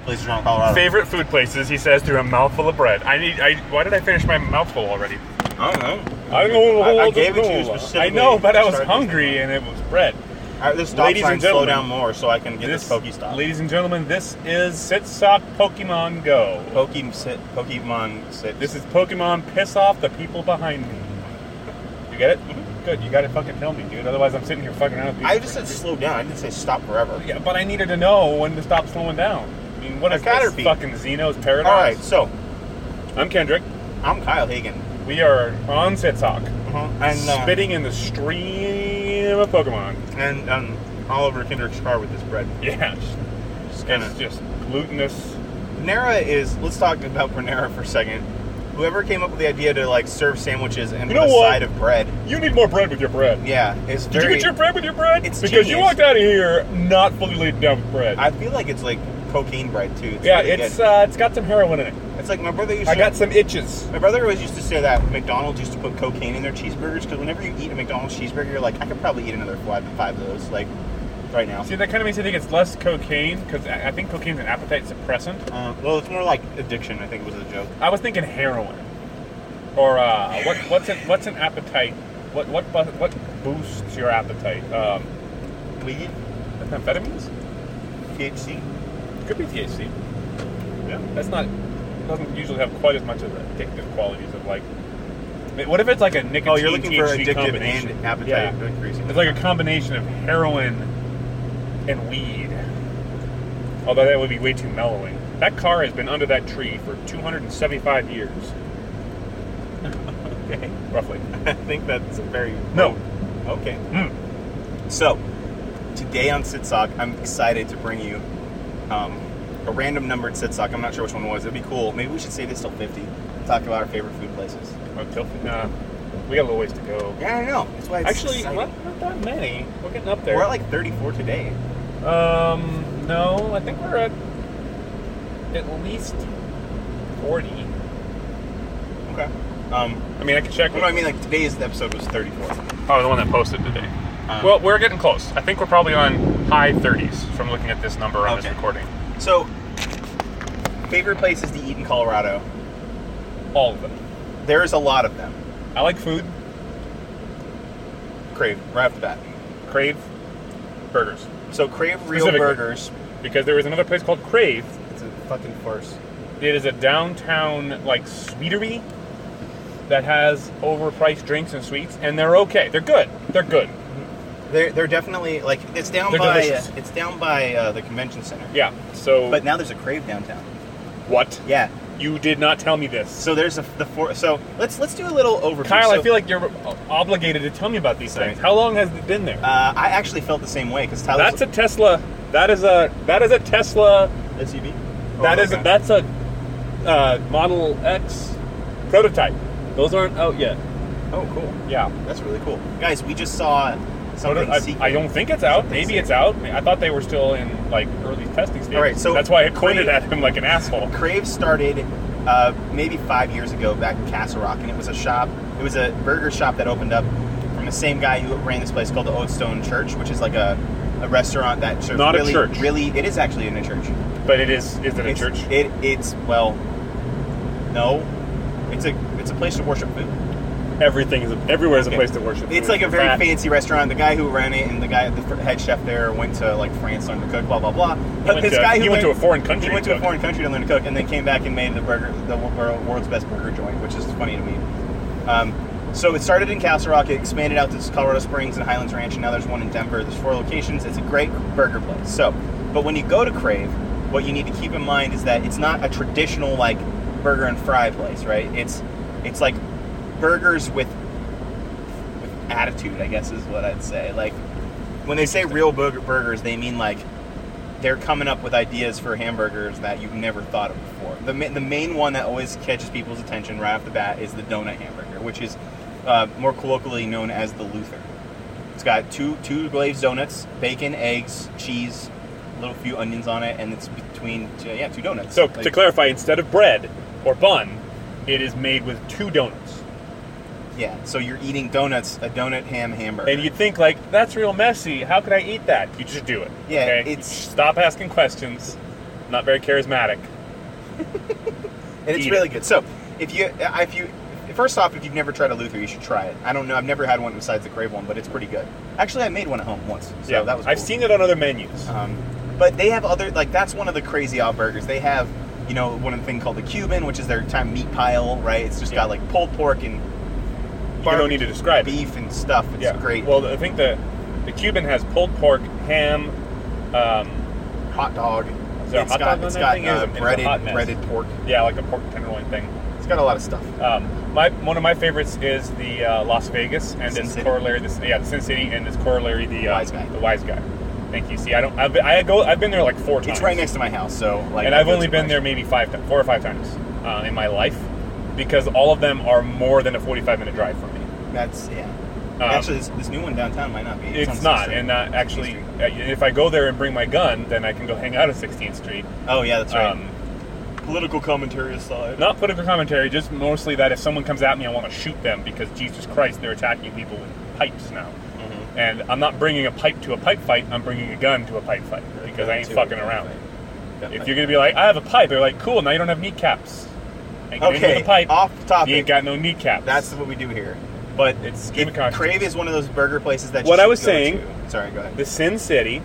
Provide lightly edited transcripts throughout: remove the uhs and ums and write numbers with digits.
places around Colorado. Favorite food places, he says, through a mouthful of bread. Why did I finish my mouthful already? I don't know. I don't know. I gave it to you specifically. I know, but I was hungry and it was bread. This stop Ladies sign and slow gentlemen, down more so I can get this Pokestop. Ladies and gentlemen, this is Sitsock Pokemon Go. Pokemon Sit. This is Pokemon Piss Off the People Behind Me. You get it? Mm-hmm. Good. You gotta fucking tell me, dude. Otherwise, I'm sitting here fucking around with people. I just said slow down. I didn't say stop forever. Yeah, but I needed to know when to stop slowing down. I mean, what is this Caterpie. fucking Xeno's Paradox? All right, so I'm Kendrick. I'm Kyle Hagen. We are on Sitsock. And spitting in the stream of Pokemon. And Oliver Kendrick's car with this bread. Yeah. It's just glutinous. Panera is, let's talk about Panera for a second. Whoever came up with the idea to like serve sandwiches and with a side of bread. You need more bread with your bread. Yeah, it's Did you get your bread with your bread? It's because genius. you walked out of here not fully laden down with bread. I feel like it's like cocaine bread too. It's yeah, really it's good. it's got some heroin in it. It's like my brother used I to. got some itches. My brother always used to say that McDonald's used to put cocaine in their cheeseburgers because whenever you eat a McDonald's cheeseburger, you're like, I could probably eat another five of those, like, right now. See, that kind of makes me think it's less cocaine because I think cocaine's an appetite suppressant. Well, it's more like addiction. I think was the joke. I was thinking heroin, or what's an appetite? What boosts your appetite? Weed, Amphetamines? THC. Could be THC. Yeah. Doesn't usually have quite as much of the addictive qualities of like. What if it's like a nicotine? Oh, you're looking for THC addictive combination? and appetite increasing. It's like a combination of heroin and weed. Although that would be way too mellowing. That car has been under that tree for 275 years. Okay. Roughly. I think that's a very... No. Okay. So, today on Sitsock, I'm excited to bring you a random numbered Sitsock. I'm not sure which one it was. It'd be cool. Maybe we should save this till 50. Talk about our favorite food places. Nah, we got a little ways to go. Yeah, I know. That's why it's Actually, exciting. not that many. We're getting up there. We're at like 34 today. No, I think we're at least 40. Okay. I mean, I can check. What do I mean? Like today's episode was 34. Oh, the one that posted today. Well, we're getting close. I think we're probably on high 30s from looking at this number on this recording. So, favorite places to eat in Colorado? All of them. There's a lot of them. I like food. Crave, right off the bat. Crave burgers. So Crave Real Specifically. Burgers. Because there is another place called Crave. It's a fucking farce. It is a downtown, like, sweetery that has overpriced drinks and sweets, and they're okay. They're good. They're good. They're definitely, like, it's down They're by delicious. it's down by the convention center. Yeah, so... But now there's a Crave downtown. What? Yeah. You did not tell me this. So there's so let's do a little overview. Kyle, So, I feel like you're obligated to tell me about these things. How long has it been there? I actually felt the same way because Tyler's... That's a Tesla. That is a Tesla. SUV? That's a Model X prototype. Those aren't out yet. Oh, cool. Yeah. That's really cool. Guys, we just saw something secret. I don't think it's out. Maybe it's out. I thought they were still in like early testing stages. All right, so that's why I pointed at him like an asshole. Crave started maybe 5 years ago back in Castle Rock, and it was a shop. It was a burger shop that opened up from the same guy who ran this place called the Old Stone Church, which is like a restaurant that serves Not really, a church. Really, it is actually in a church. But it is. Is it a church? It's well, no. It's a place to worship food. Everywhere is a place to worship. It's food. like a very fancy restaurant. The guy who ran it and the head chef there went to like France to learn to cook. Blah blah blah. But this guy he went to a foreign country. He went to a foreign country to learn to cook, and then came back and made the world's best burger joint, which is funny to me. So it started in Castle Rock. It expanded out to Colorado Springs and Highlands Ranch, and now there's one in Denver. There's 4 locations. It's a great burger place. So, but when you go to Crave, what you need to keep in mind is that it's not a traditional like burger and fry place, right? It's like burgers with attitude, I guess is what I'd say. Like when they say real burgers, they mean like they're coming up with ideas for hamburgers that you've never thought of before. The main one that always catches people's attention right off the bat is the donut hamburger, which is more colloquially known as the Luther. It's got two glazed donuts, bacon, eggs, cheese, a little few onions on it, and it's between 2 donuts. So to clarify, instead of bread or bun, it is made with 2 donuts. Yeah, so you're eating donuts, a donut ham hamburger. And you'd think, like, that's real messy. How could I eat that? You just do it. Yeah, okay? it's... Stop asking questions. not very charismatic. And it's Eat really it. good. So, if you first off, if you've never tried a Luther, you should try it. I don't know, I've never had one besides the Crave one, but it's pretty good. Actually, I made one at home once, so that was cool. I've seen it on other menus. But they have other, like, that's one of the crazy odd burgers. They have, you know, one of the thing called the Cuban, which is their meat pile, right? It's just got like pulled pork and You don't need to describe beef and stuff. It's great. Well, I think the Cuban has pulled pork, ham, hot dog. Is there a hot dog on It's that got thing? It's a hot mess. breaded pork. Yeah, like a pork tenderloin thing. It's got a lot of stuff. One of my favorites is the Las Vegas and Sin its City? corollary. The Sin City and its corollary, the Wise Guy. The Wise Guy. Thank you. See, I've been there like 4 times. It's right next to my house, so like. And I've only been there maybe 4 or 5 times in my life, because all of them are more than a 45-minute drive from me. That's actually, this new one downtown might not be. It's not, and actually, if I go there and bring my gun, then I can go hang out at 16th Street. Oh yeah, that's right. Political commentary aside. Not political commentary, just mostly that if someone comes at me, I want to shoot them because Jesus Christ, they're attacking people with pipes now. Mm-hmm. And I'm not bringing a pipe to a pipe fight. I'm bringing a gun to a pipe fight because I ain't fucking around. If you're gonna be like, I have a pipe, they're like, cool. Now you don't have kneecaps. Okay, with a pipe, off topic. You ain't got no kneecaps. That's what we do here. But it's Crave is one of those burger places that. What I was saying. To. Sorry, go ahead. The Sin City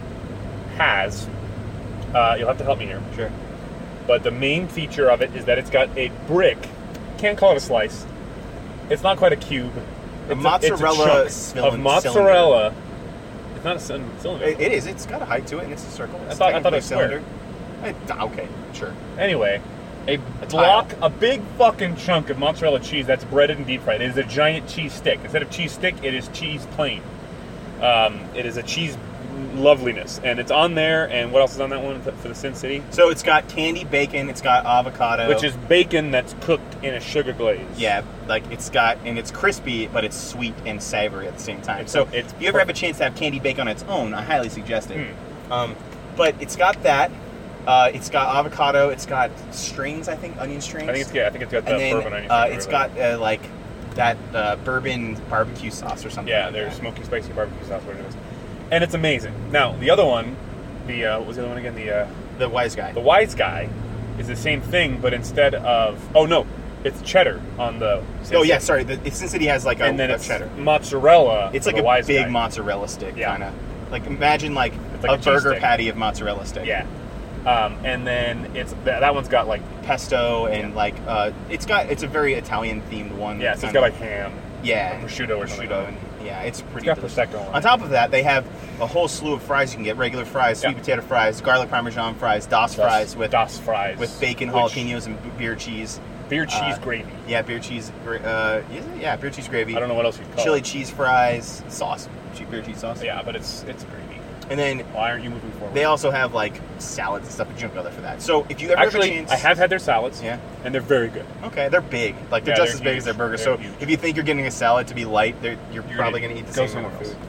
has. You'll have to help me here. Sure. But the main feature of it is that it's got a brick. Can't call it a slice. It's not quite a cube. It's mozzarella of mozzarella. It's not a cylinder. It is. It's got a height to it, and it's a circle. I thought it was cylinder. Okay, sure. Anyway, a big fucking chunk of mozzarella cheese that's breaded and deep fried. It is a giant cheese stick. Instead of cheese stick, it is cheese plain. It is a cheese loveliness, and it's on there. And what else is on that one for the Sin City? So it's got candied bacon, it's got avocado, which is bacon that's cooked in a sugar glaze. Yeah, like it's crispy, but it's sweet and savory at the same time. If you ever have a chance to have candied bacon on its own, I highly suggest it. But it's got that. It's got avocado. It's got strings, I think, onion strings. I think it's got the bourbon onion strings. It's got like that bourbon barbecue sauce or something. Yeah, there's smoky spicy barbecue sauce, whatever it is. And it's amazing. Now, the other one, what was the other one again? The Wise Guy. The Wise Guy is the same thing, but instead of... Oh, no. It's cheddar on the... Sorry. The Sin City has like and then it's cheddar. Mozzarella. It's like a big mozzarella stick, kind of. Like, imagine like a burger patty of mozzarella stick. Yeah. And then that one's got like pesto and like it's a very Italian themed one. Yeah, so it's got like ham. Yeah, prosciutto or something. And, yeah, it's pretty. It's got prosecco on top of that, they have a whole slew of fries you can get: regular fries, sweet potato fries, garlic parmesan fries, Das fries with bacon, jalapenos, and beer cheese. Beer cheese gravy. Yeah, beer cheese. Yeah, beer cheese gravy. I don't know what else you'd call chili it. cheese fries, sauce, beer cheese sauce. Yeah, but it's gravy. And then why aren't you moving forward? They also have like salads and stuff, but you don't go there for that. So if you ever have a chance, I have had their salads. Yeah, and they're very good. Okay, they're big. Like they're just as big as their burgers. So huge. if you think you're getting a salad to be light, you're probably going to eat the same amount of food.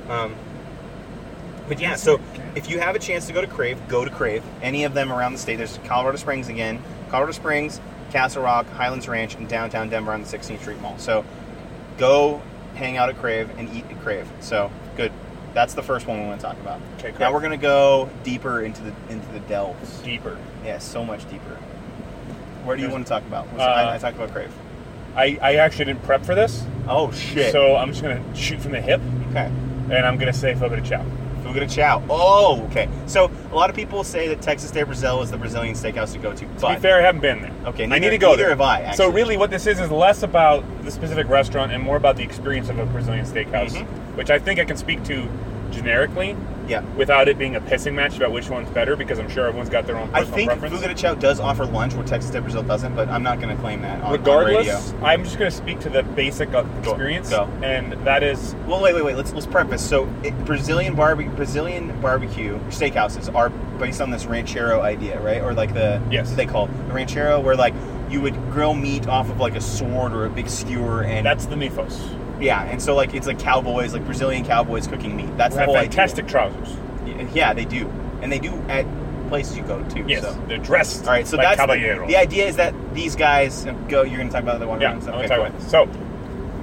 But yeah, so if you have a chance to go to Crave, go to Crave. Any of them around the state. There's Colorado Springs again, Colorado Springs, Castle Rock, Highlands Ranch, and downtown Denver on the 16th Street Mall. So go hang out at Crave and eat at Crave. So good. That's the first one we want to talk about. Okay, correct. Now we're going to go deeper into the delves. Deeper. Yeah, so much deeper. Where do you want to talk about? I talked about Crave. I actually didn't prep for this. Oh, shit. So I'm just going to shoot from the hip. Okay. And I'm going to say Fogo de Chao. Fogo de Chao. Oh, okay. So a lot of people say that Texas de Brazil is the Brazilian steakhouse to go to. To be fair, I haven't been there. Okay, I need to go there. Neither have I, actually. So really what this is less about the specific restaurant and more about the experience of a Brazilian steakhouse, which I think I can speak to generically, without it being a pissing match about which one's better, because I'm sure everyone's got their own personal preference. Fogo de Chao does offer lunch where Texas de Brazil doesn't, but I'm not going to claim that on Regardless, radio. I'm just going to speak to the basic experience, and that is... Well, wait. Let's preface. So, Brazilian barbecue steakhouses are based on this ranchero idea, right? Or like what they call the ranchero, where like you would grill meat off of like a sword or a big skewer, and that's the mythos. Yeah, and so like it's like cowboys, like Brazilian cowboys cooking meat. That's the whole fantastic idea. Trousers. Yeah, they do, and they do at places you go to. Yes, so. they're dressed. All right, so like that's caballero. the idea is that these guys go. You're going to talk about the one. Yeah, I'm going to talk about it. So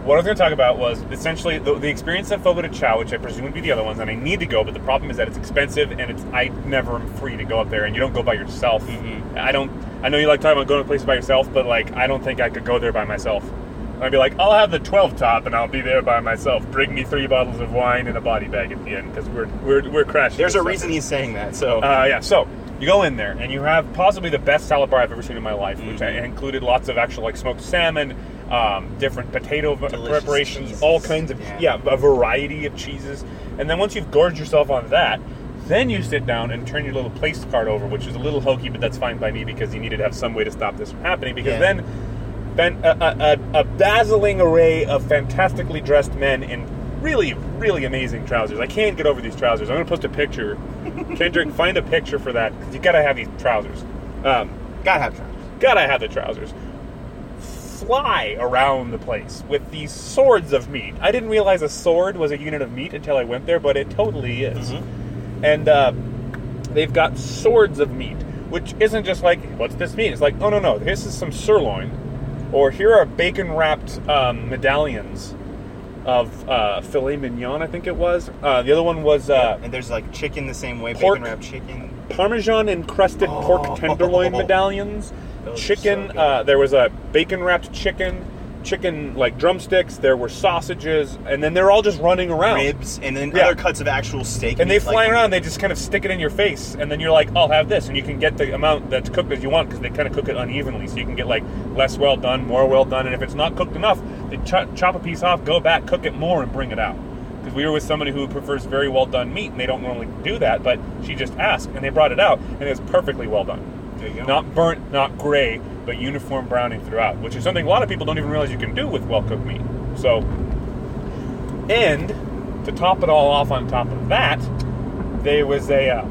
what I was going to talk about was essentially the experience of Fogo de Chao, which I presume would be the other ones, and I need to go, but the problem is that it's expensive, and I never am free to go up there, and you don't go by yourself. Mm-hmm. I know you like talking about going to places by yourself, but like I don't think I could go there by myself. I'd be like, I'll have the 12 top, and I'll be there by myself. Bring me 3 bottles of wine and a body bag at the end, because we're crashing. There's a reason he's saying that. So So you go in there, and you have possibly the best salad bar I've ever seen in my life, which included lots of actual like smoked salmon, different potato preparations, cheeses. all kinds of a variety of cheeses. And then once you've gorged yourself on that, then you sit down and turn your little place card over, which is a little hokey, but that's fine by me because you needed to have some way to stop this from happening. Because then a dazzling array of fantastically dressed men in really, really amazing trousers. I can't get over these trousers. I'm going to post a picture. Kendrick, find a picture for that, because you got to have these trousers. gotta have trousers. Gotta have the trousers. Fly around the place with these swords of meat. I didn't realize a sword was a unit of meat until I went there, but it totally is. Mm-hmm. And they've got swords of meat, which isn't just like, what's this meat? It's like, oh, no, this is some sirloin. Or here are bacon-wrapped medallions of filet mignon, I think it was. The other one was... and there's like chicken the same way, bacon-wrapped chicken. Parmesan-encrusted pork tenderloin medallions. Those Chicken, so there was a bacon-wrapped chicken like drumsticks, there were sausages, and then they're all just running around. Ribs, and then other cuts of actual steak. And they fly around, they just kind of stick it in your face, and then you're like, I'll have this, and you can get the amount that's cooked as you want, because they kind of cook it unevenly, so you can get like less well done, more well done, and if it's not cooked enough, they chop a piece off, go back, cook it more, and bring it out. Because we were with somebody who prefers very well done meat, and they don't normally do that, but she just asked, and they brought it out, and it was perfectly well done. There you go. Not burnt, not gray, but uniform browning throughout, which is something a lot of people don't even realize you can do with well-cooked meat. So, and to top it all off on top of that, there was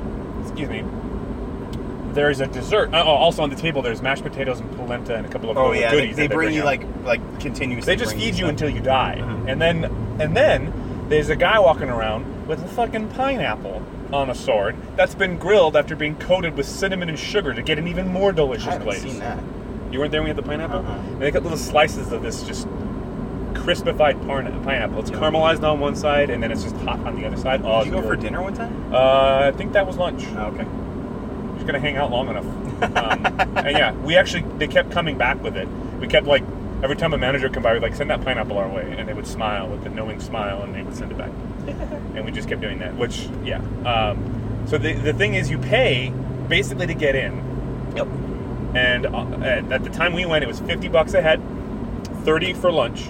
there's a dessert. Also on the table, there's mashed potatoes and polenta and a couple of goodies. They bring you like continuously. They just feed you until you die, and then there's a guy walking around with a fucking pineapple on a sword that's been grilled after being coated with cinnamon and sugar to get an even more delicious I haven't glaze. seen that. You weren't there when we had the pineapple? And they got little slices of this just crispified pineapple. It's caramelized on one side, and then it's just hot on the other side. Did you go for dinner one time? I think that was lunch. Oh, okay. Just going to hang out long enough. And yeah, they kept coming back with it. We kept like, every time a manager would come by, we'd like, send that pineapple our way. And they would smile with the knowing smile, and they would send it back. And we just kept doing that, which, yeah. So the thing is, you pay basically to get in. Yep. And at the time we went, it was $50 a head, $30 for lunch,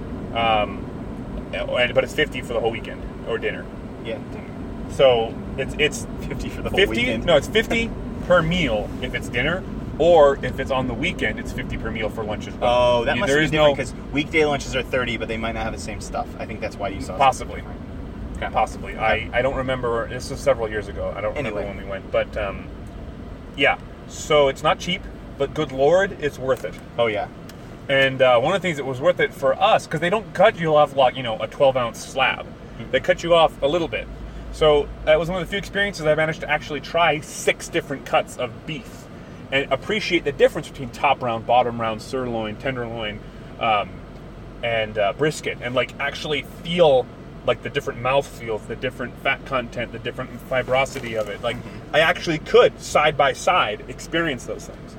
but it's $50 for the whole weekend or dinner. Yeah. So it's $50 for the whole weekend. No, it's $50 per meal if it's dinner, or if it's on the weekend, it's $50 per meal for lunch as well. Oh, that must be different because weekday lunches are $30, but they might not have the same stuff. I think that's why you saw possibly. Okay. Possibly. Okay. I don't remember. This was several years ago. I don't remember when we went, but yeah. So it's not cheap, but good Lord, it's worth it. Oh, yeah. And one of the things that was worth it for us, because they don't cut you off like, a 12-ounce slab. Mm-hmm. They cut you off a little bit. So that was one of the few experiences I managed to actually try 6 different cuts of beef and appreciate the difference between top round, bottom round, sirloin, tenderloin, and brisket, and like actually feel like the different mouth feels, the different fat content, the different fibrosity of it. Like I actually could side by side experience those things.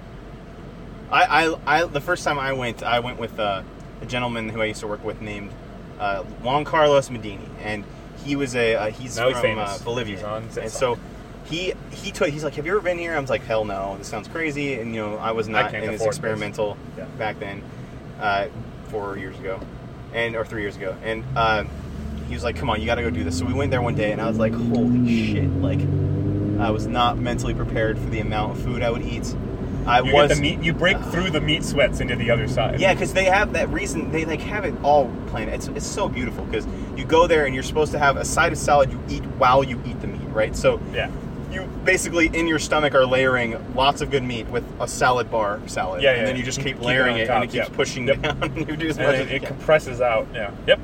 I the first time I went with a gentleman who I used to work with named Juan Carlos Medini, and he was he's from Bolivia, and so he's like, have you ever been here? I was like, hell no, this sounds crazy, and I was not in this experimental back then, 4 years ago, or 3 years ago, and he was like, come on, you got to go do this. So we went there one day, and I was like, holy shit, like I was not mentally prepared for the amount of food I would eat. You break through the meat sweats into the other side. Yeah, because they have that reason. They like have it all planned. It's so beautiful because you go there and you're supposed to have a side of salad you eat while you eat the meat, right? So yeah, you basically in your stomach are layering lots of good meat with a salad bar salad. Yeah, and then you just keep layering it and it keeps pushing down. And you do as much as it compresses out. Yeah. Yep.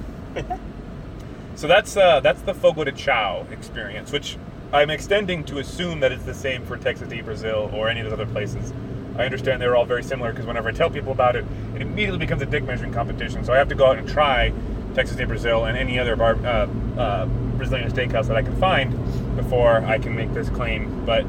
So that's the Fogo de Chao experience, which I'm extending to assume that it's the same for Texas de Brazil or any of those other places. I understand they're all very similar because whenever I tell people about it, it immediately becomes a dick measuring competition. So I have to go out and try Texas de Brazil and any other Brazilian steakhouse that I can find before I can make this claim. But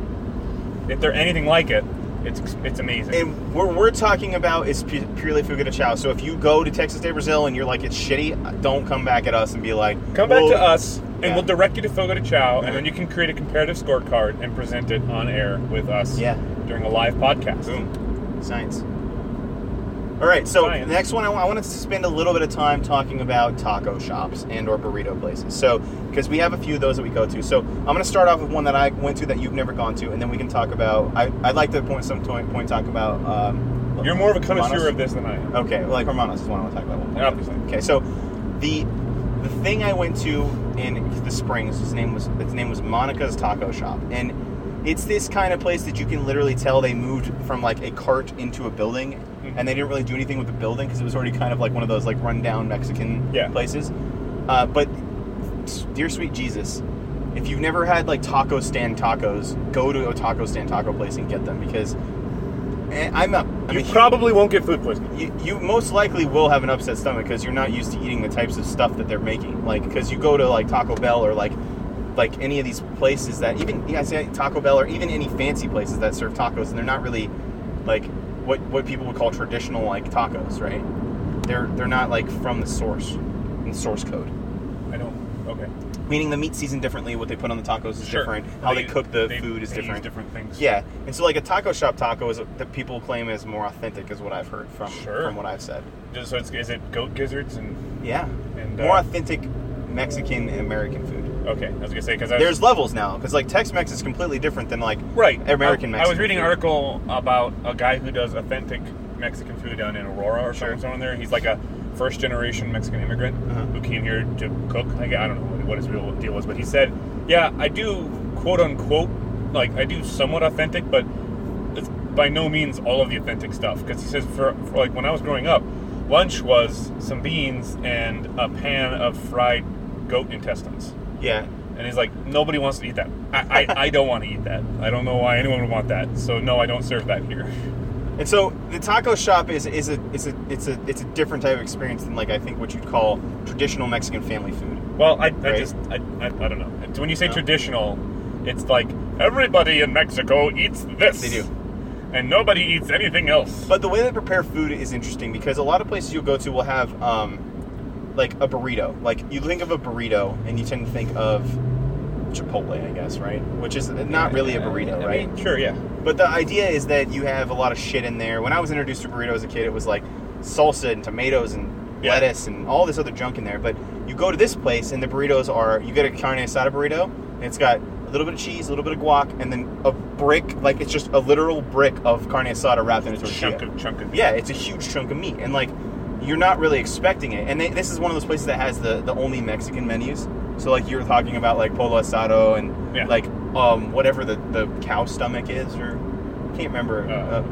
if they're anything like it, it's amazing. And what we're talking about is purely Fogo de Chao. So if you go to Texas de Brazil and you're like, it's shitty, don't come back at us and be like... Come back to us, and we'll direct you to Fogo de Chao, and then you can create a comparative scorecard and present it on air with us during a live podcast. Boom. Science. All right, so the next one, I want to spend a little bit of time talking about taco shops and or burrito places. So, because we have a few of those that we go to. So, I'm going to start off with one that I went to that you've never gone to, and then we can talk about... I'd like to talk about... You're more of a connoisseur of this than I am. Okay, well, like Hermanos is one I want to talk about. Obviously. Okay, so the thing I went to in the Springs, its name was Monica's Taco Shop, and it's this kind of place that you can literally tell they moved from like a cart into a building, and they didn't really do anything with the building because it was already kind of like one of those like rundown Mexican places. But dear sweet Jesus, if you've never had like taco stand tacos, go to a taco stand taco place and get them, because you probably won't get food poisoning. You most likely will have an upset stomach because you're not used to eating the types of stuff that they're making. Like, because you go to like Taco Bell or like any of these places that I say Taco Bell or even any fancy places that serve tacos, and they're not really like what people would call traditional like tacos, right? They're not like from the source code. I don't. Okay. Meaning the meat's seasoned differently, what they put on the tacos is different, how they cook the food is different. Different things. Yeah, and so like a taco shop taco is that people claim is more authentic, is what I've heard from what I've said. So is it goat gizzards and more authentic Mexican American food. Okay, I was gonna say because there's levels now, because like Tex-Mex is completely different than like American Mexican. I was reading an article about a guy who does authentic Mexican food down in Aurora or something there. He's like a first generation Mexican immigrant who came here to cook. Like, I don't know what his real deal was, but he said, "Yeah, I do quote unquote like I do somewhat authentic, but it's by no means all of the authentic stuff." Because he says for like when I was growing up, lunch was some beans and a pan of fried goat intestines. Yeah. And he's like, nobody wants to eat that. I don't want to eat that. I don't know why anyone would want that. So no, I don't serve that here. And so the taco shop is a different type of experience than like I think what you'd call traditional Mexican family food. Well, I don't know. When you say traditional, it's like everybody in Mexico eats this. They do. And nobody eats anything else. But the way they prepare food is interesting, because a lot of places you'll go to will have like a burrito. Like, you think of a burrito and you tend to think of Chipotle, I guess, right? Which is not really a burrito, right? I mean, sure, yeah. But the idea is that you have a lot of shit in there. When I was introduced to burrito as a kid, it was like salsa and tomatoes and lettuce and all this other junk in there. But you go to this place and the burritos are, you get a carne asada burrito, and it's got a little bit of cheese, a little bit of guac, and then a brick, like it's just a literal brick of carne asada wrapped in a tortilla. Chunk of meat. Yeah, it's a huge chunk of meat. And like, you're not really expecting it. And this is one of those places that has the only Mexican menus. So like you were talking about like polo asado and like whatever the cow stomach is, or I can't remember.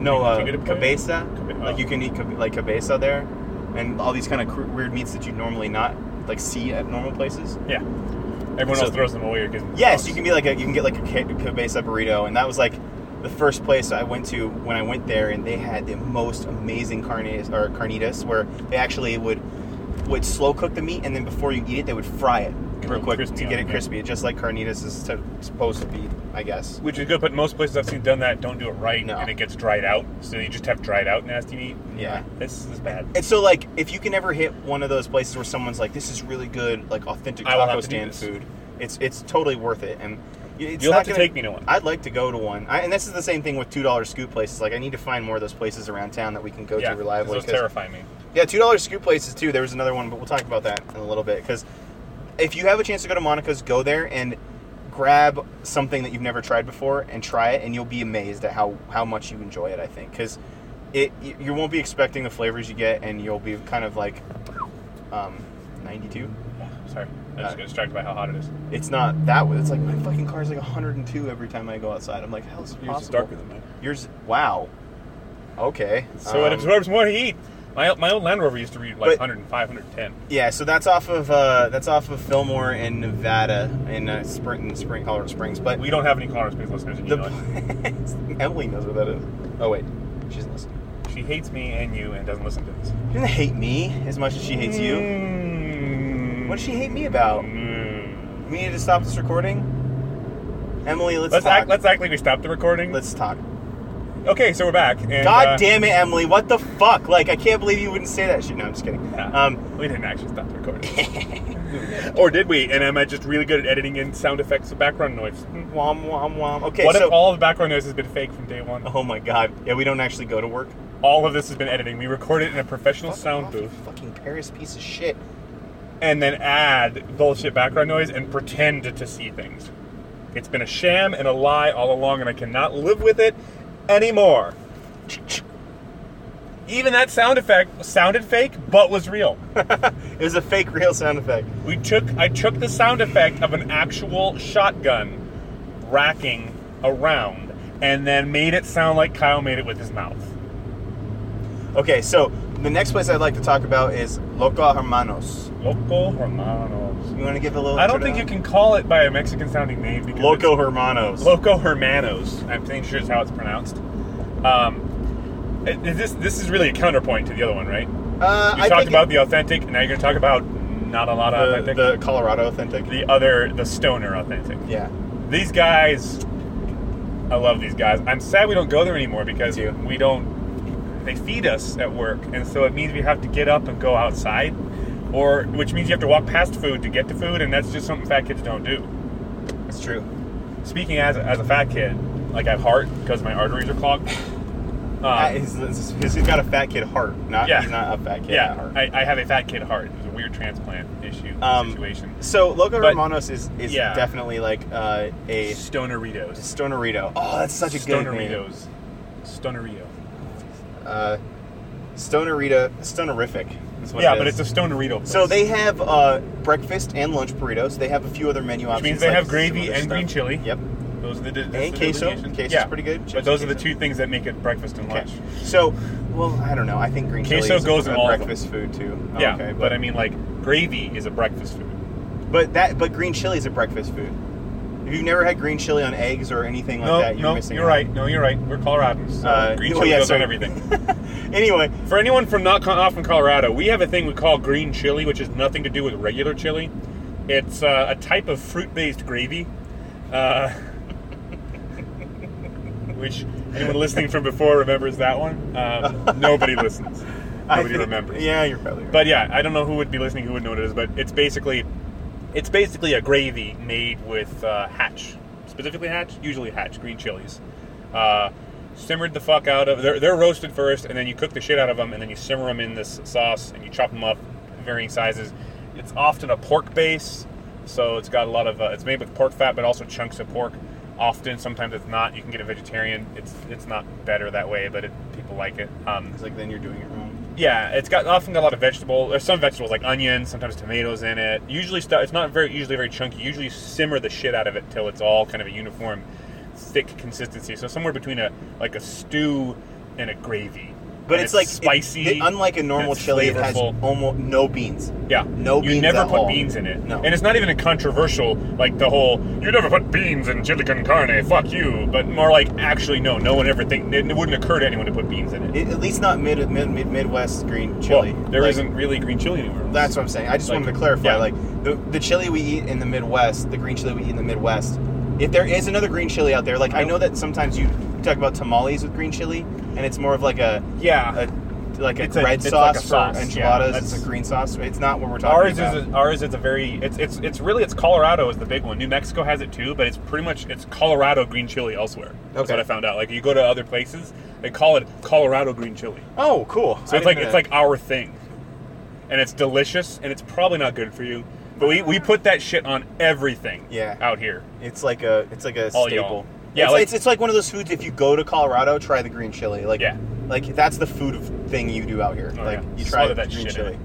Cabeza. Like you can eat like cabeza there, and all these kind of weird meats that you normally not like see at normal places. Yeah. Everyone else throws them away. Yes, you can get like a cabeza burrito, and that was like the first place I went to when I went there, and they had the most amazing carnitas, where they actually would slow cook the meat, and then before you eat it, they would fry it real quick to get it crispy, just like carnitas is supposed to be, I guess. Which is good, but most places I've seen done that don't do it right, and it gets dried out, so you just have dried out nasty meat. Yeah. This is bad. And so, like, if you can ever hit one of those places where someone's like, this is really good, like, authentic taco stand food, it's totally worth it. And you'll have to take me to one. I'd like to go to one. And this is the same thing with $2 scoop places. Like, I need to find more of those places around town that we can go to reliably. Those terrify me. Yeah, $2 scoop places, too. There was another one, but we'll talk about that in a little bit. Because if you have a chance to go to Monica's, go there and grab something that you've never tried before and try it, and you'll be amazed at how much you enjoy it, I think. Because you won't be expecting the flavors you get, and you'll be kind of like 92? Sorry. I just get distracted by how hot it is. It's not that way. It's like my fucking car's like 102 every time I go outside. I'm like, how is it possible? Yours is darker than mine. Yours, wow. Okay. So it absorbs more heat. My old Land Rover used to read like 105, 110. Yeah, so that's off of Fillmore in Nevada in Colorado Springs. But we don't have any Colorado Springs listeners. Emily knows where that is. Oh wait, she doesn't listen. She hates me and you and doesn't listen to this. She doesn't hate me as much as she hates you. What does she hate me about? We need to stop this recording. Emily, let's talk. Let's act like we stopped the recording. Let's talk. Okay, so we're back. And, God damn it, Emily! What the fuck? Like, I can't believe you wouldn't say that shit. No, I'm just kidding. Yeah, we didn't actually stop the recording. Or did we? And am I just really good at editing in sound effects of background noise? Wom, wom, wom. Okay, What so... if all the background noise has been fake from day one? Oh my god. Yeah, we don't actually go to work. All of this has been editing. We record it in a professional Fuck sound off, booth. you fucking Paris piece of shit. And then add bullshit background noise and pretend to see things. It's been a sham and a lie all along, and I cannot live with it anymore. Even that sound effect sounded fake, but was real. It was a fake real sound effect. I took the sound effect of an actual shotgun racking around and then made it sound like Kyle made it with his mouth. Okay, so the next place I'd like to talk about is Loco Hermanos. Loco Hermanos. You want to give a little... I don't think you can call it by a Mexican-sounding name because Loco Hermanos. Loco Hermanos. I'm pretty sure is how it's pronounced. This is really a counterpoint to the other one, right? You talked about the authentic, and now you're going to talk about not a lot of authentic. The Colorado authentic. The stoner authentic. Yeah. These guys, I love these guys. I'm sad we don't go there anymore because we don't. They feed us at work, and so it means we have to get up and go outside, which means you have to walk past food to get to food, and that's just something fat kids don't do. That's true. Speaking as a fat kid, like I have heart because my arteries are clogged. He's got a fat kid heart. He's not a fat kid heart. I have a fat kid heart. It was a weird transplant situation. So Loco Hermanos is definitely like a Stoneritos. Stonerito. Oh, that's such a good name. Stonerito. Stonerific. But it's a Stonerito place. So they have breakfast and lunch burritos. They have a few other menu options. Which means they have gravy and green chili. Yep. Those are the and queso. Queso's pretty good. But those are the two things that make it breakfast and lunch. So, well, I don't know. I think green chili is goes in all breakfast food too. Yeah, okay, but I mean, like, gravy is a breakfast food. But green chili is a breakfast food. If you've never had green chili on eggs or anything like that, you're missing out. No, you're right. We're Coloradans. So green chili goes on everything. Anyway. For anyone from not from Colorado, we have a thing we call green chili, which has nothing to do with regular chili. It's a type of fruit-based gravy. Which anyone listening from before remembers that one. Nobody listens. Nobody remembers. Yeah, you're probably right. But yeah, I don't know who would be listening who would know what it is, but it's basically a gravy made with Hatch. Specifically Hatch? Usually Hatch, green chilies. Simmered the fuck out of... They're roasted first, and then you cook the shit out of them, and then you simmer them in this sauce, and you chop them up in varying sizes. It's often a pork base, so it's got a lot of... it's made with pork fat, but also chunks of pork. Often, sometimes it's not. You can get a vegetarian. It's not better that way, but people like it. It's like then you're doing it wrong. Yeah, it's often got a lot of vegetable. There's some vegetables like onions, sometimes tomatoes in it. Usually, it's not usually very chunky. Usually, you simmer the shit out of it till it's all kind of a uniform, thick consistency. So somewhere between a stew and a gravy. But it's like spicy. Unlike a normal chili, it has almost no beans. Yeah, no beans. You never at put all. beans in it. No, and it's not even a controversial like the whole "you never put beans in chili con carne, fuck you." But more like actually, no one ever it wouldn't occur to anyone to put beans in it. At least not Midwest green chili. Well, there isn't really green chili anywhere else. That's what I'm saying. I just wanted to clarify. Yeah. Like the chili we eat in the Midwest, the green chili we eat in the Midwest. If there is another green chili out there, like I know that sometimes you talk about tamales with green chili, and it's more of like a red sauce for enchiladas. Yeah, it's a green sauce. It's not what we're talking about. Ours is a very it's Colorado is the big one. New Mexico has it too, but it's Colorado green chili elsewhere. That's what I found out. Like you go to other places, they call it Colorado green chili. Oh, cool. So it's like our thing, and it's delicious, and it's probably not good for you. But we put that shit on everything. Out here. It's like a staple. Yeah, it's like one of those foods. If you go to Colorado, try the green chili. Like that's the food thing you do out here. You try the green chili.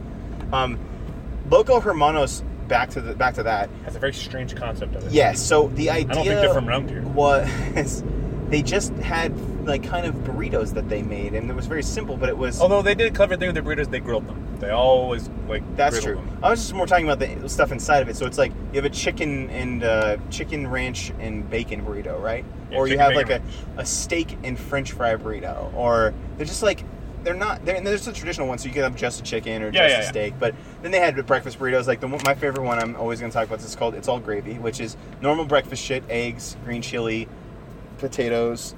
Loco Hermanos. Back to that. That's a very strange concept of it. Yes. So the idea I don't think they're from around here. Was they just had like kind of burritos that they made, and it was very simple, but it was. Although they did a clever thing with their burritos, they grilled them. They always That's true. Them. I was just more talking about the stuff inside of it. So it's like you have a chicken ranch and bacon burrito, right? or you chicken have like bacon a steak and French fry burrito, or they're just like and there's the traditional one, so you can have just a chicken or just a steak. But then they had breakfast burritos. Like my favorite one, I'm always going to talk about. This is called It's All Gravy, which is normal breakfast shit: eggs, green chili, potatoes,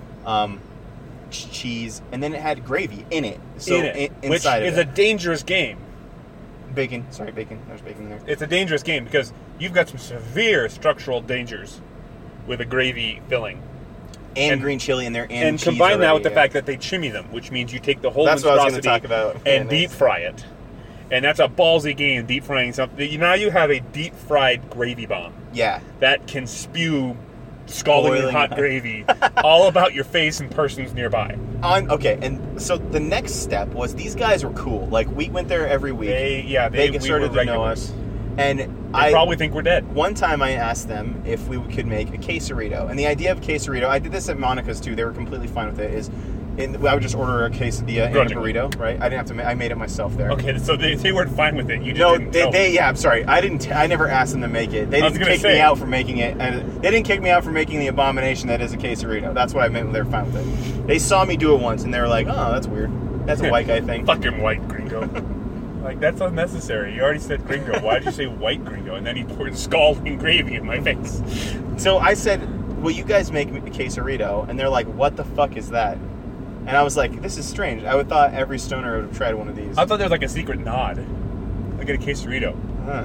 cheese, and then it had gravy in it. So which is a dangerous game. Bacon. Sorry, bacon. There's bacon in there. It's a dangerous game because you've got some severe structural dangers with a gravy filling. And green chili in there, and combine that with the fact that they chimney them, which means you take the whole monstrosity and deep fry it. And that's a ballsy game, deep frying something. Now you have a deep fried gravy bomb. Yeah. That can spew scalding hot gravy all about your face and persons nearby. Okay, and so the next step was these guys were cool. Like, we went there every week. They started to know us. And I probably think we're dead. One time I asked them if we could make a quesarito. And the idea of quesarito, I did this at Monica's too, they were completely fine with it, I would just order a quesadilla and a burrito, right? I didn't have to. I made it myself there. Okay, so they weren't fine with it. You just didn't I'm sorry. I never asked them to make it. They didn't kick me out for making it, and they didn't kick me out for making the abomination that is a quesarito. That's what I meant when they were fine with it. They saw me do it once, and they were like, "Oh, that's weird. That's a white guy thing." Fucking white gringo. Like, that's unnecessary. You already said gringo. Why did you say white gringo? And then he poured scalding gravy in my face. So I said, "Will you guys make a quesarito?" And they're like, "What the fuck is that?" And I was like, this is strange. I would thought every stoner would have tried one of these. I thought there was like a secret nod. Like a quesarito.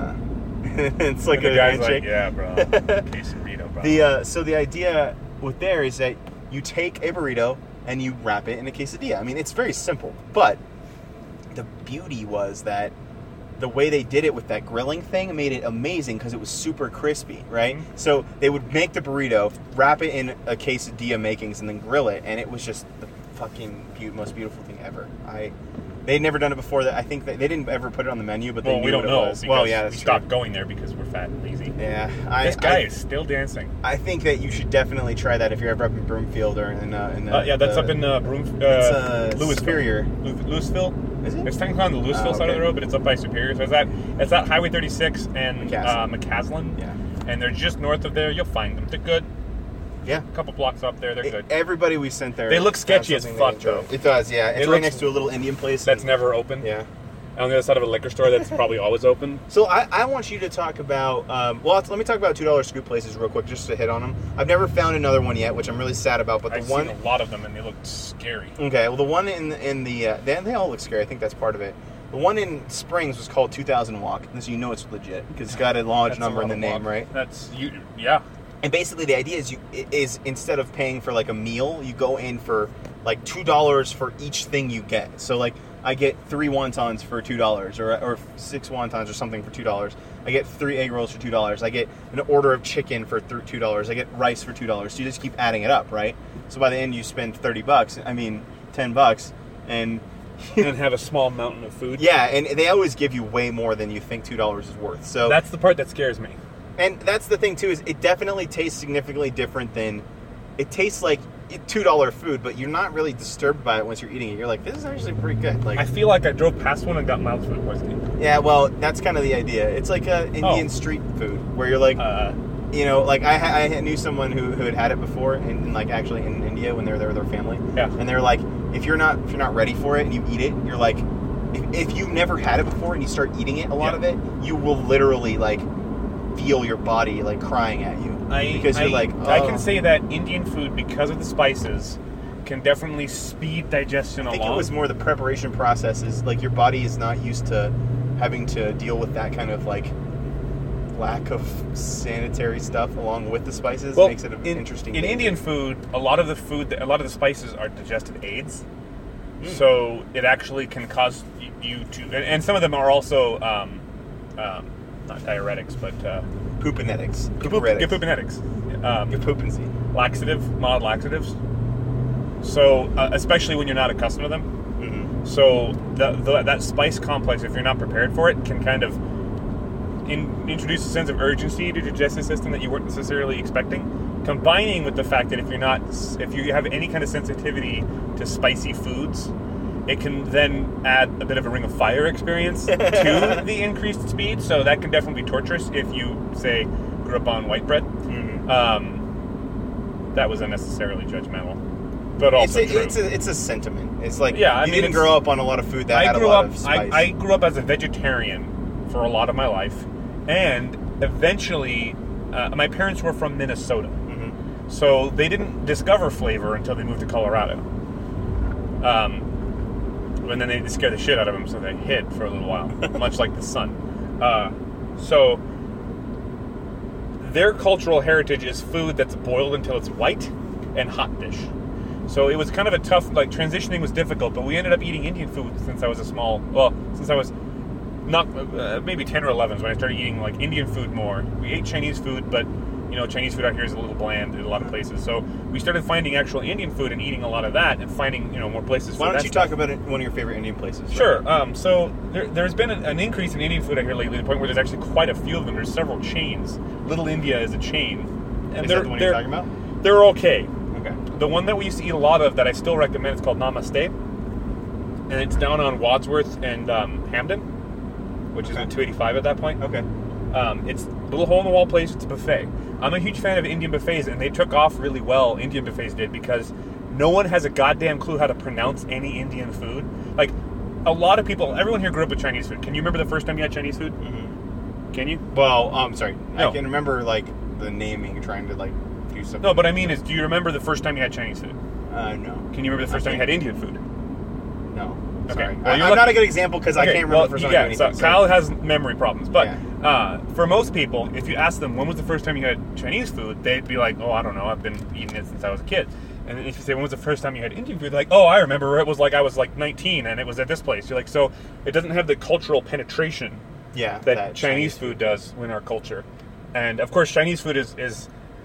It's like a guy's handshake. Like, yeah, bro. Quesarito, bro. So the idea with there is that you take a burrito and you wrap it in a quesadilla. I mean, it's very simple. But the beauty was that the way they did it with that grilling thing made it amazing because it was super crispy, right? Mm-hmm. So they would make the burrito, wrap it in a quesadilla makings, and then grill it, and it was just the fucking most beautiful thing ever. They'd never done it before. That I think they didn't ever put it on the menu, but they knew we don't what know. It was. Well, yeah, we stopped going there because we're fat and lazy. Yeah, this guy is still dancing. I think that you should definitely try that if you're ever up in Broomfield or in that's up in Louisville. Superior. Louisville. Is it? It's technically on the Louisville side of the road, but it's up by Superior. So it's that Highway 36 and McCaslin. Yeah. And they're just north of there. You'll find them. They're good. Yeah. A couple blocks up there. They're good. Everybody we sent there. They look sketchy as fuck, though. It does, yeah. It's right next to a little Indian place. That's never open. Yeah. On the other side of a liquor store that's probably always open. So I want you to talk about, let me talk about $2 scoop places real quick, just to hit on them. I've never found another one yet, which I'm really sad about. But I've seen a lot of them, and they look scary. Okay, well, the one in the they all look scary. I think that's part of it. The one in Springs was called 2000 Walk, so you know it's legit because it's got a large number in the name, right? Yeah. And basically, the idea is instead of paying for like a meal, you go in for like $2 for each thing you get. So like, I get 3 wontons for $2, or 6 wontons or something for $2. I get 3 egg rolls for $2. I get an order of chicken for $2. I get rice for $2. So you just keep adding it up, right? So by the end, you spend $30. I mean, $10, and have a small mountain of food. Yeah, and they always give you way more than you think $2 is worth. So that's the part that scares me. And that's the thing too, is it definitely tastes significantly different than it tastes like $2 food, but you're not really disturbed by it once you're eating it. You're like, this is actually pretty good. Like, I feel like I drove past one and got mild food poisoning. Yeah, well, that's kind of the idea. It's like Indian street food where you're like, like I knew someone who had it before, and like actually in India when they were there with their family. Yeah. And they're like, if you're not ready for it and you eat it, you're like, if you've never had it before and you start eating it, a lot of it, you will literally like feel your body like crying at you because you're like, oh. I can say that Indian food, because of the spices, can definitely speed digestion along. I think it was more the preparation process. Is like your body is not used to having to deal with that kind of like lack of sanitary stuff along with the spices. Makes it an interesting. In Indian food, a lot of the spices are digestive aids. So it actually can cause you to, and some of them are also not diuretics, but poopinetics. Mild laxatives. So especially when you're not accustomed to them. Mm-hmm. So that spice complex, if you're not prepared for it, can kind of introduce a sense of urgency to your digestive system that you weren't necessarily expecting. Combining with the fact that if you have any kind of sensitivity to spicy foods, it can then add a bit of a ring of fire experience to the increased speed. So that can definitely be torturous if you, say, grew up on white bread. Mm-hmm. that was unnecessarily judgmental, but also true. It's a sentiment. It's like, yeah, you didn't grow up on a lot of food that had a lot of spice. I grew up as a vegetarian for a lot of my life, and eventually, my parents were from Minnesota, so they didn't discover flavor until they moved to Colorado. And then they scared the shit out of them, so they hid for a little while, much like the sun. So their cultural heritage is food that's boiled until it's white and hot dish. So it was kind of a tough, like, transitioning was difficult, but we ended up eating Indian food since I was since I was not, maybe 10 or 11 is when I started eating, like, Indian food more. We ate Chinese food, but, you know, Chinese food out here is a little bland in a lot of places. So we started finding actual Indian food and eating a lot of that and finding, you know, more places for that. Why don't you talk about one of your favorite Indian places? Sure. So there's been an increase in Indian food out here lately, to the point where there's actually quite a few of them. There's several chains. Little India is a chain. And is that the one you're talking about? They're okay. Okay. The one that we used to eat a lot of that I still recommend is called Namaste. And it's down on Wadsworth and Hamden, which is in 285 at that point. Okay. It's a little hole-in-the-wall place. It's a buffet. I'm a huge fan of Indian buffets, and they took off really well, Indian buffets did, because no one has a goddamn clue how to pronounce any Indian food. Like, a lot of people, everyone here grew up with Chinese food. Can you remember the first time you had Chinese food? Mm-hmm. Can you? Well, I'm sorry. No. I can remember, like, the naming, trying to, like, do something. No, but I mean is, do you remember the first time you had Chinese food? No. Can you remember the first time you had Indian food? No. Okay. Sorry. Well, I'm not a good example because I can't remember the first time I had anything. So Kyle has memory problems. But for most people, if you ask them when was the first time you had Chinese food, they'd be like, oh, I don't know, I've been eating it since I was a kid. And if you say, when was the first time you had Indian food? They're like, oh, I remember. It was like I was like 19 and it was at this place. You're like, so it doesn't have the cultural penetration that Chinese food does in our culture. And of course, Chinese food is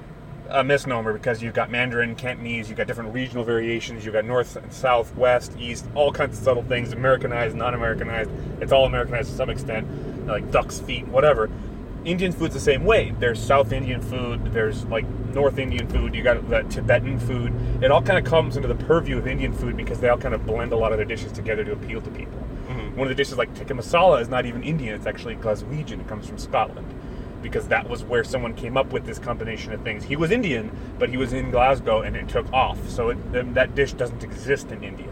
a misnomer because you've got Mandarin, Cantonese, you've got different regional variations, you've got north and south, west, east, all kinds of subtle things, Americanized, non-Americanized. It's all Americanized to some extent, like duck's feet, whatever. Indian food's the same way. There's South Indian food, there's like North Indian food, you got that Tibetan food. It all kind of comes into the purview of Indian food because they all kind of blend a lot of their dishes together to appeal to people. Mm-hmm. One of the dishes like tikka masala is not even Indian, it's actually Glaswegian, it comes from Scotland. Because that was where someone came up with this combination of things. He was Indian, but he was in Glasgow, and it took off. So that dish doesn't exist in India.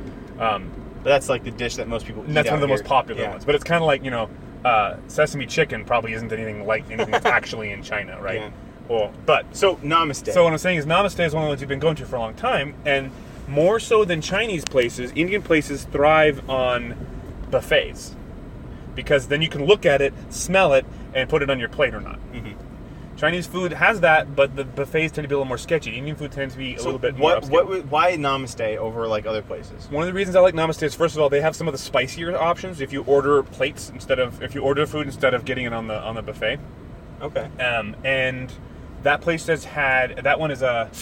But that's like the dish that most people eat. That's one of the here. most popular ones. But it's kind of like, you know, sesame chicken probably isn't anything like anything that's actually in China, right? Yeah. Well, but so Namaste. So what I'm saying is Namaste is one of the ones you've been going to for a long time, and more so than Chinese places, Indian places thrive on buffets. Because then you can look at it, smell it, and put it on your plate or not. Mm-hmm. Chinese food has that, but the buffets tend to be a little more sketchy. Indian food tends to be a little bit more upscale. Why Namaste over like other places? One of the reasons I like Namaste is, first of all, they have some of the spicier options. If you order plates if you order food instead of getting it on the buffet. Okay. And that place that one is a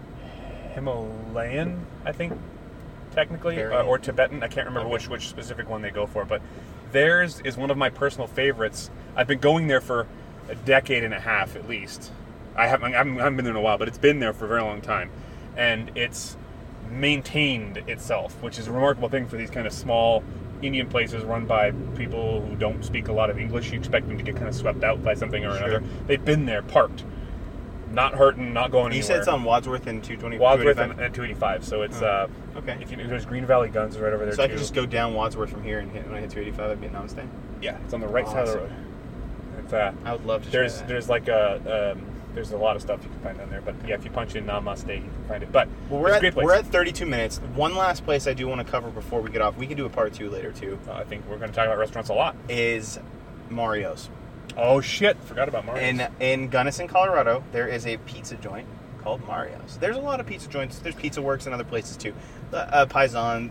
Himalayan, I think, technically, or Tibetan. I can't remember which specific one they go for, but theirs is one of my personal favorites. I've been going there for a decade and a half at least. I haven't been there in a while, but it's been there for a very long time. And it's maintained itself, which is a remarkable thing for these kind of small Indian places run by people who don't speak a lot of English. You expect them to get kind of swept out by something or another. They've been there, parked. Not hurting, not going anywhere. You said it's on Wadsworth and 220. Wadsworth and 285. So it's okay. If there's Green Valley Guns right over there. So I could just go down Wadsworth from here and when I hit 285, I'd be at Namaste. Yeah, it's on the right side of the road. It's, I would love to. There's like there's a lot of stuff you can find down there. But yeah, if you punch in Namaste, you can find it. But we're at 32 minutes. One last place I do want to cover before we get off. We can do a part 2 later too. I think we're going to talk about restaurants a lot. Is Mario's. Oh shit! Forgot about Mario's. In Gunnison, Colorado, there is a pizza joint called Mario's. There's a lot of pizza joints. There's Pizza Works and other places too. Paisans.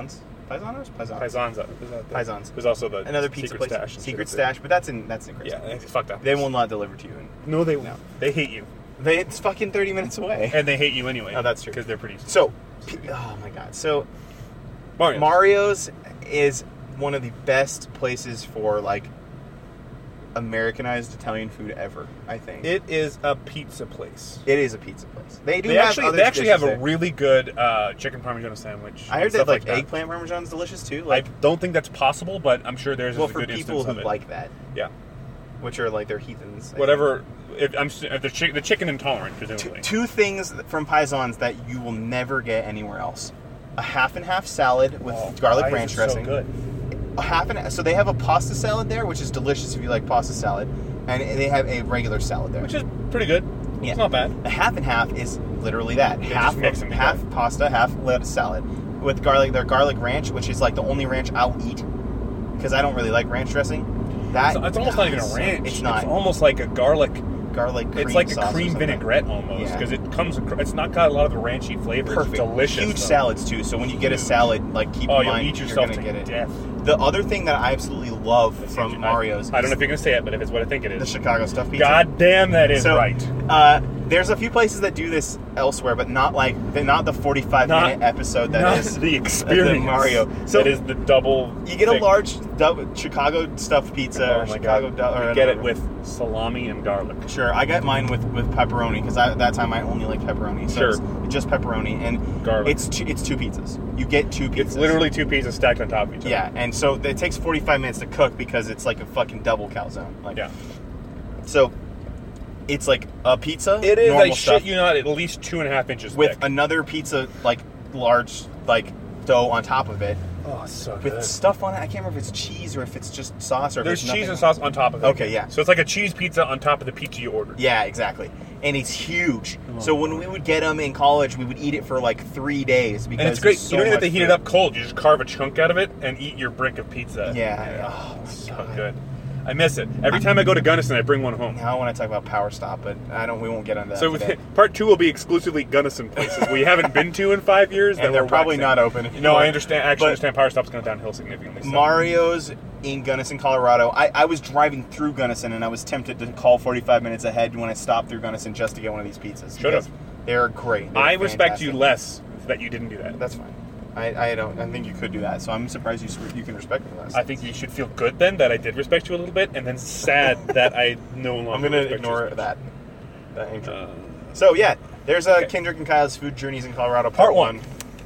There's also another pizza Secret place. Stash. Secret Stash, but that's in Chris. Yeah, it's fucked up. They will not deliver to you. No, they won't. They hate you. It's fucking 30 minutes away. And they hate you anyway. Oh, that's true. Because they're pretty. So, oh my god. So, Mario's is one of the best places for like Americanized Italian food ever, I think. It is a pizza place. It is a pizza place. They actually have a really good chicken parmigiano sandwich. I heard that like eggplant parmesan is delicious too. Like, I don't think that's possible, but I'm sure there's a good instance of it. Well, for people who like that. Yeah. which are like they're heathens. Whatever. The chicken intolerant, presumably. Two things from Paisans that you will never get anywhere else: a half and half salad with garlic ranch dressing. So good. So they have a pasta salad there, which is delicious if you like pasta salad, and they have a regular salad there, Which is pretty good. Yeah. It's not bad. A half and half is literally that. They Half just mix them half together. pasta, half salad with garlic. Their garlic ranch, which is like the only ranch I'll eat because I don't really like ranch dressing. It's almost not even a ranch. It's not. It's almost like a garlic. Garlic cream It's like a sauce or cream something. vinaigrette almost because it's not got a lot of the ranchy flavor. Perfect. It's delicious. Huge though. salads too. So when you get a salad, like keep in you'll mind eat you're yourself gonna to get it. death. The other thing that I absolutely love from Mario's, I don't know if you're gonna say it, but if it's what I think it the is, Chicago stuffed pizza. God damn, that is right. There's a few places that do this elsewhere, but not the 45-minute episode that not is the experience. the Mario. So that is the double. you get a thick. large Chicago stuffed pizza Oh or my Chicago. God. Or You get it whatever. with salami and garlic. Sure, I got mine with pepperoni because at that time I only like pepperoni. So Sure. it's just pepperoni and Garlic. It's two pizzas. You get two pizzas. It's literally two pizzas stacked on top of each other. Yeah, and so it takes 45 minutes to cook because it's like a fucking double calzone. Like, Yeah. So it's like a pizza. It is. I normal shit stuff, you not. At least 2.5 inches with thick. another pizza like large like dough on top of it Oh, so with stuff on it. I can't remember if it's cheese or if it's just sauce or if There's it's cheese nothing. and sauce on top of it. Okay, yeah. So it's like a cheese pizza on top of the pizza you ordered. Yeah, exactly. And it's huge. Oh. So when we would get them in college, we would eat it for like 3 days because And it's great. so You don't even have much to heat it food. up cold. You just carve a chunk out of it and eat your brick of pizza. Yeah. Oh, my so God. good. I miss it. Every time I go to Gunnison, I bring one home. Now I want to talk about Power Stop, but we won't get into that So today. part 2 will be exclusively Gunnison places we haven't been to in 5 years. And that they're we're probably waxing. not open. No, I understand. I actually But- understand Power Stop's gone downhill significantly. So. Mario's in Gunnison, Colorado. I was driving through Gunnison and I was tempted to call 45 minutes ahead when I stopped through Gunnison just to get one of these pizzas. Should've. because They're great. They're I respect you fantastic. less that you didn't do that. That's fine. I think you could do that. So I'm surprised you can respect me less. I think you should feel good then that I did respect you a little bit, and then sad that I no longer. I'm gonna respect you ignore as much. that intro. So yeah, there's Kendrick and Kyle's Food Journeys in Colorado Part 1.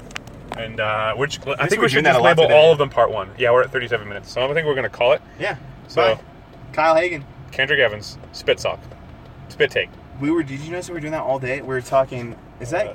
And I think we're we doing should that just a lot label today. all of them Part 1. Yeah, we're at 37 minutes, so I think we're gonna call it. Yeah. So Bye. Kyle Hagen. Kendrick Evans, Spit Sock, Spit Take. Did you notice we were doing that all day? We were talking. Is that